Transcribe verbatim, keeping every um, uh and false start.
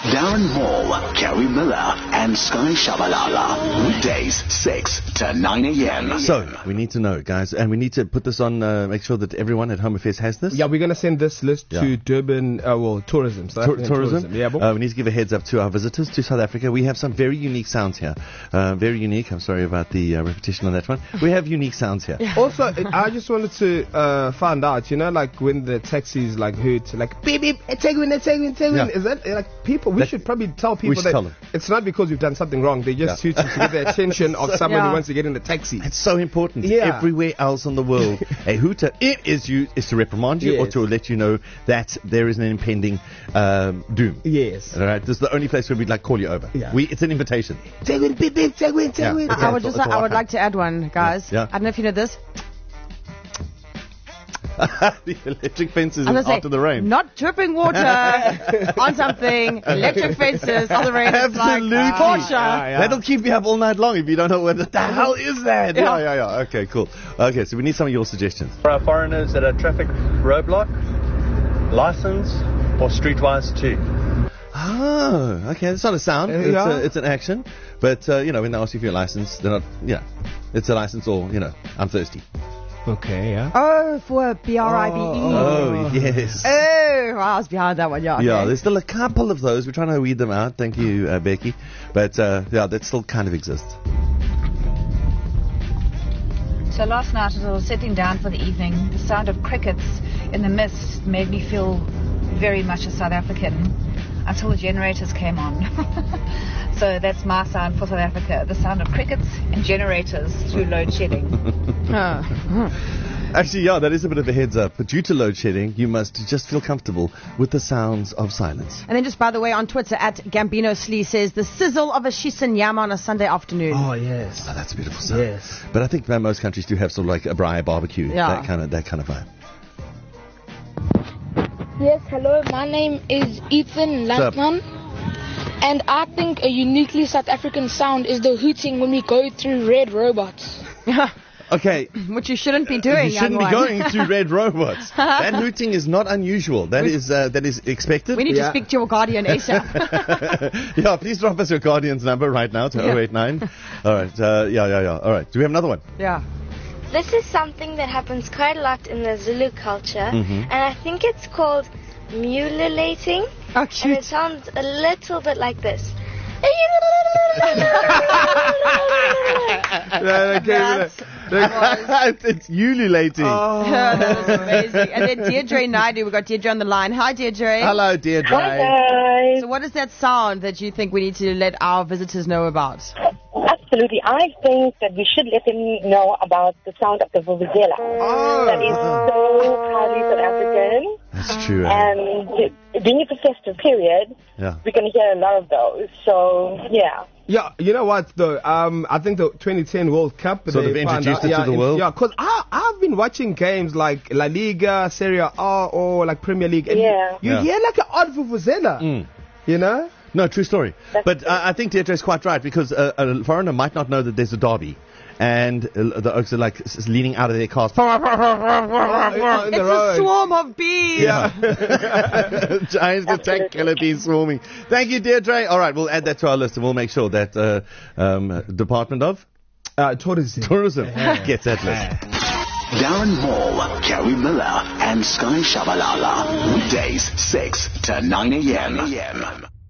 Darren Hall, Gary Miller, and Sky Shabalala. Weekdays, six to nine a.m. So, we need to know, guys, and we need to put this on, uh, make sure that everyone at Home Affairs has this. Yeah, we're going to send this list Yeah. to Durban, uh, well, tourism. South Tour- African tourism. Yeah, but Uh, we need to give a heads up to our visitors to South Africa. We have some very unique sounds here. Uh, very unique. I'm sorry about the uh, repetition on that one. We have unique sounds here. also, it- I just wanted to uh, find out, you know, like when the taxis like hoot, like beep beep, take me, take me, take me. Yeah. Is that uh, like people? We That- should probably tell people we should that tell them. it's not because we've done something wrong. They just Yeah. hooting to get the attention of someone Yeah. who wants to get in the taxi. It's so important. Yeah. Everywhere else in the world, a hooter, it is you is to reprimand you or Yes. to let you know that there is an impending um, doom. Yes. All right, this is the only place where we'd like call you over. Yeah. We, it's an invitation. Take me, beep beep, take me, take Yeah. me. Okay. I would That's just, all- that's all I would I like to add one, guys. Yeah. I don't know if you know this. The electric fences I'm is gonna after say, the rain. not dripping water on something. Electric fences on the rain. It's like Absolutely. torture. Yeah, yeah. That'll keep you up all night long if you don't know what the hell is that. Yeah. Yeah, yeah, yeah. Okay, cool. Okay, so we need some of your suggestions. For our foreigners at a traffic roadblock, license or streetwise too. Oh, okay. It's not a sound. Uh, It's, yeah. a, it's an action. But, uh, you know, when they ask you for your license, they're not, yeah. It's a license or, you know, I'm thirsty. Okay, yeah. Oh, for B R I B E. Oh, yes. Oh, I was behind that one, yeah. Yeah, okay. there's still a couple of those. We're trying to weed them out. Thank you, uh, Becky. But, uh, yeah, that still kind of exists. So last night as I was sitting down for the evening, the sound of crickets in the mist made me feel very much a South African until the generators came on. So that's my sound for South Africa, the sound of crickets and generators through load shedding. Oh. Actually, yeah, that is a bit of a heads up. But due to load shedding, you must just feel comfortable with the sounds of silence. And then just by the way, on Twitter, at Gambino Slee says, the sizzle of a shish and yam on a Sunday afternoon. Oh, yes. Oh, that's a beautiful sound. Yes. But I think that most countries do have sort of like a braai barbecue. Yeah. That kind of that kind of vibe. Yes, hello. My name is Ethan up? Landman. And I think a uniquely South African sound is the hooting when we go through red robots. Okay. Which you shouldn't be doing, You shouldn't young be one. going to red robots. That hooting is not unusual. That is uh, that is expected. We need Yeah. to speak to your guardian ASAP. Yeah, please drop us your Guardian's number right now to Yeah. oh eight nine. All right. Uh, yeah, yeah, yeah. All right. Do we have another one? Yeah. This is something that happens quite a lot in the Zulu culture, Mhm. and I think it's called mululating, Oh, and it cute. sounds a little bit like this. Yeah, okay, That's- It's ululating. Oh. That was amazing. And then Deirdre Naidu, we've got Deirdre on the line. Hi, Deirdre. Hello, Deirdre. Guys. So what is that sound that you think we need to let our visitors know about? Absolutely. I think that we should let them know about the sound of the vuvuzela. Oh. That is so proudly South African. That's true. eh? And being it's a festive period, Yeah. we're going to hear a lot of those. So, yeah. Yeah, you know what though? Um, I think the twenty ten World Cup. So they they've found introduced out- it to yeah, the in- world? Yeah, because I I've been watching games like La Liga, Serie A, or like Premier League. And Yeah. You, you Yeah. hear like an odd vuvuzela. Mm. You know? No, true story. That's But true. uh, I think Deirdre is quite right because uh, a foreigner might not know that there's a derby. And uh, the oaks are like s- s- leaning out of their cars. In It's the a road. swarm of bees. Yeah. Giant spectacular bees swarming. Thank you, Deirdre. All right, we'll add that to our list and we'll make sure that uh, um, Department of Uh, tourism. Tourism gets that list. Darren Hall, Gary Miller, and Sky Shabalala. Weekdays, six to nine a.m.